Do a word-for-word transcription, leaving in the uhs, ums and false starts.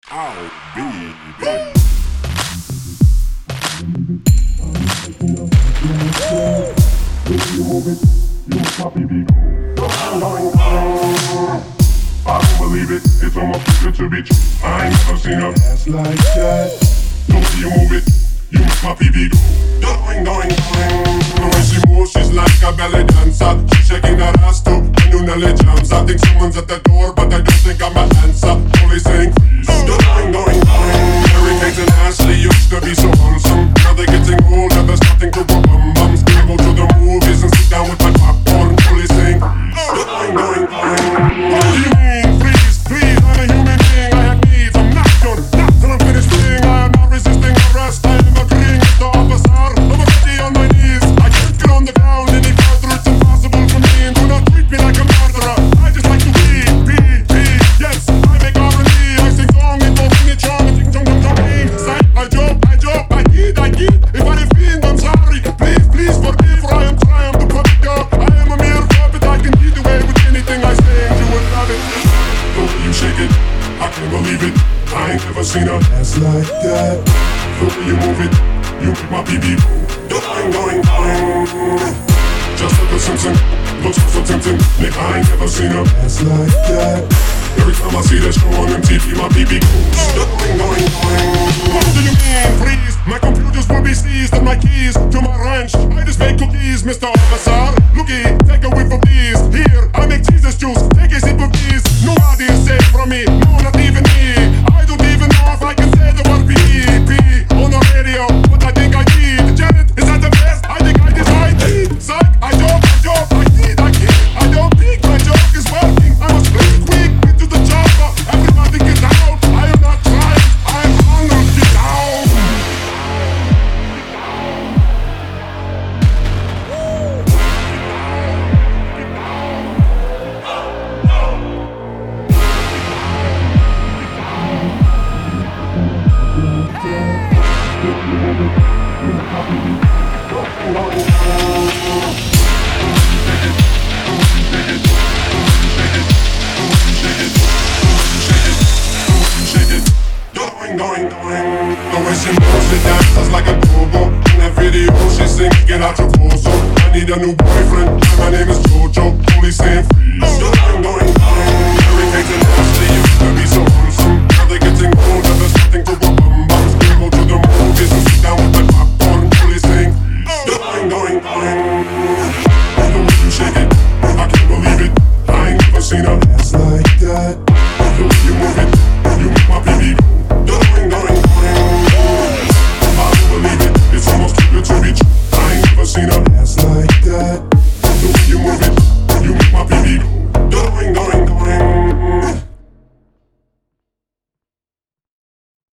Oh, baby. If you move it, you must not be beat. I don't believe it, it's almost too good to be true. I ain't never seen a ass like that. Don't see you move it, you must not be beat. Going, going, going. The way she moves, she's like a belly dancer. She's shaking that ass too, and you nearly jumps. I think someone's at the door, but I don't think I'm an answer. Only saying freeze. Going, going, going. Mary Kate and Ashley used to be so wholesome. Now they're getting old, never starting to grow bum bums. I go to the movies and sit down with my popcorn. Only saying freeze. Going, going, going. What do you mean, please, please? I'm a human being, I have needs. I'm not done, not till I'm finished being. I am not resisting arrest. I am agreeing with the officer. I'm already on my knees. I can't get on the ground any further. It's impossible for me. And do not treat me like a murderer. I just like to be, be, be. Yes, I make R and B. I sing song and don't sing it strong. I sing chong chong chong chong. Say, I joke, I joke, I kid, I kid. If I offend, I'm sorry. Please, please forgive, for I am trying to put it up. I am a mere puppet. I can get away with anything I say, and you would love it. The way you shake it, I can't believe it. I ain't never seen a ass like that. The way you move it, you make my baby go. Going, going, going. Just like a Simpson, looks so tempting. Nick, I ain't never seen a ass like that. Every time I see that show on M T V, my baby goes. Going, going, going. What do you mean, please? My computers will be seized and my keys to my ranch. I just make cookies, Mister Officer. Looky, take a whiff of these. Here, I make Jesus juice. Take a sip of these. Nobody is safe from me. No, not even me. I don't even know if I can say the word P P on the radio. But I think I did. Janet, is that the best? I think I did. I did. Suck, I joke, I joke, I did, I kid. I don't think my joke is working. I must play quick into the chopper. Everybody get out. I am not trying. I am hungry. Get down. Going, going, going. The way she moves, she dances like a go-go. In that video, she sings, get out your torso. I need a new boyfriend, my name is Jojo. Only saying freeze. Going, going, going. Mary Kate and